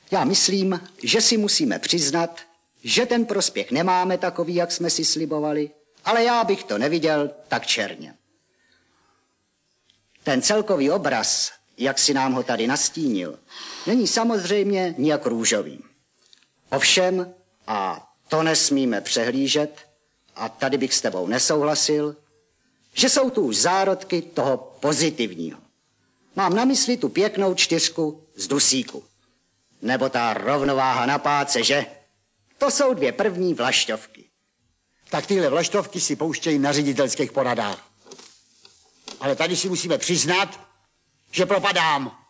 Já myslím, že si musíme přiznat, že ten prospěch nemáme takový, jak jsme si slibovali, ale já bych to neviděl tak černě. Ten celkový obraz, jak si nám ho tady nastínil, není samozřejmě nijak růžový. Ovšem, a to nesmíme přehlížet, a tady bych s tebou nesouhlasil, že jsou tu už zárodky toho pozitivního. Mám na mysli tu pěknou 4 z dusíku. Nebo ta rovnováha na páce, že? To jsou 2 první vlaštovky. Tak tyhle vlaštovky si pouštějí na ředitelských poradách. Ale tady si musíme přiznat, že propadám.